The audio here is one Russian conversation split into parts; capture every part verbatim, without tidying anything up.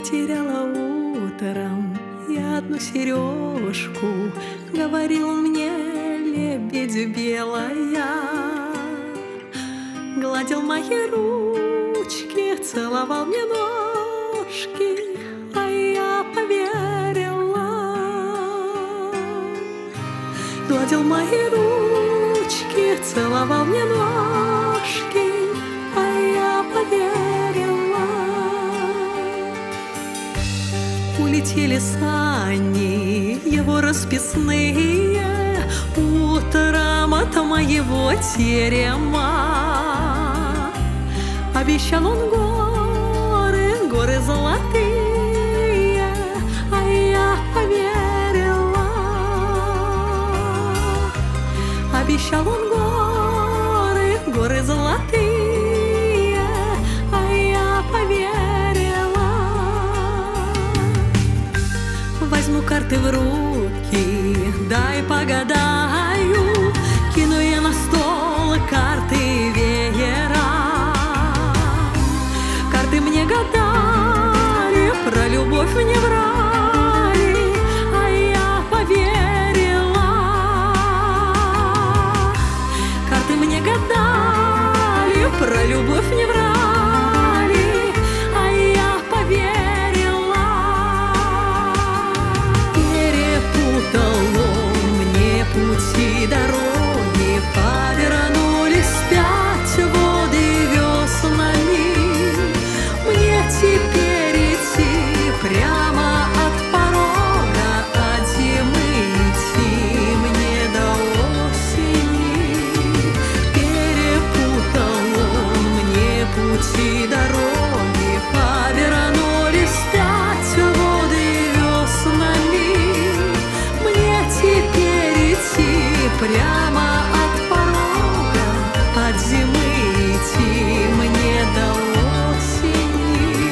Потеряла утром я одну сережку, говорил он мне, лебедь белая. Гладил мои ручки, целовал мне ножки, а я поверила. Гладил мои ручки, целовал мне ножки, а я поверила. Улетели сани его расписные утром от моего терема. Обещал он горы, горы золотые, а я поверила. Обещал он горы, горы золотые, а я поверила. Возьму карты в руки, дай погадаю, кину я на стол карты веера. Карты мне гадали, про любовь мне врали, а я поверила. Карты мне гадали, про любовь мне врали, а я поверила. Перепутал он мне пути, дороги, повернулись вспять воды веснами. Мне теперь идти прямо от порога, от зимы идти мне до осени. Перепутал он мне пути, дороги, повернулись вспять воды веснами. Мне теперь идти прямо от порога, от зимы идти мне до осени.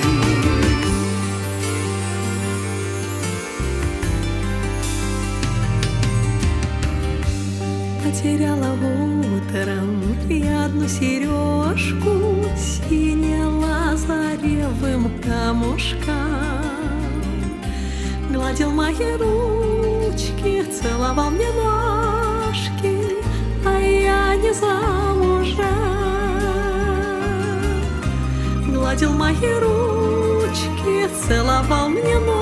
Потеряла утром я одну сережку, синела заревым камушком. Гладил мои ручки, целовал мне ножки, а я не замужем. Гладил мои ручки, целовал мне ножки,